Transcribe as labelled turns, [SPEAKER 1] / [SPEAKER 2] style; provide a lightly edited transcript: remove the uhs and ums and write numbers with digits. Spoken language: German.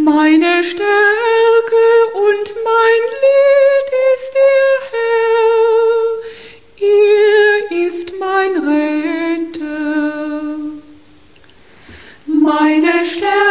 [SPEAKER 1] Meine Stärke und mein Lied ist der Herr, er ist mein Retter. Meine Stärke